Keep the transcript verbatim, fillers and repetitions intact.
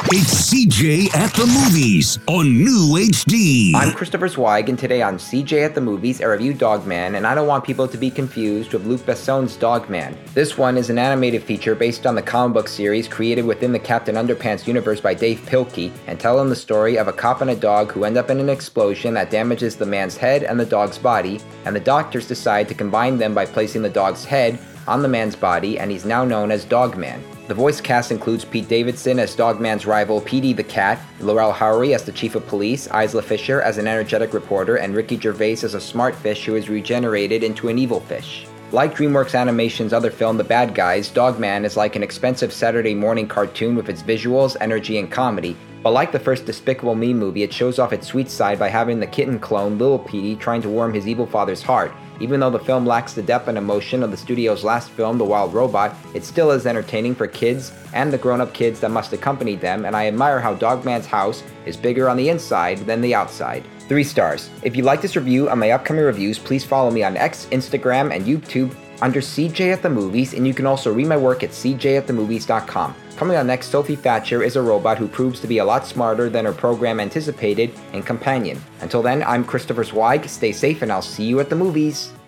It's C J at the Movies on New H D. I'm Christopher Zweig, and today on C J at the Movies, I review Dogman, and I don't want people to be confused with Luc Besson's Dogman. This one is an animated feature based on the comic book series created within the Captain Underpants universe by Dave Pilkey, and telling the story of a cop and a dog who end up in an explosion that damages the man's head and the dog's body, and the doctors decide to combine them by placing the dog's head on the man's body, and he's now known as Dogman. The voice cast includes Pete Davidson as Dogman's rival Petey the Cat, Laurel Howery as the Chief of Police, Isla Fisher as an energetic reporter, and Ricky Gervais as a smart fish who is regenerated into an evil fish. Like DreamWorks Animation's other film, The Bad Guys, Dogman is like an expensive Saturday morning cartoon with its visuals, energy, and comedy. But like the first Despicable Me movie, it shows off its sweet side by having the kitten clone, Little Petey, trying to warm his evil father's heart. Even though the film lacks the depth and emotion of the studio's last film, The Wild Robot, it still is entertaining for kids and the grown-up kids that must accompany them, and I admire how Dogman's house is bigger on the inside than the outside. Three stars. If you like this review and my upcoming reviews, please follow me on X, Instagram, and YouTube under C J at the Movies, and you can also read my work at c j at the movies dot com. Coming on next, Sophie Thatcher is a robot who proves to be a lot smarter than her program anticipated and companion. Until then, I'm Christopher Zweig. Stay safe, and I'll see you at the movies.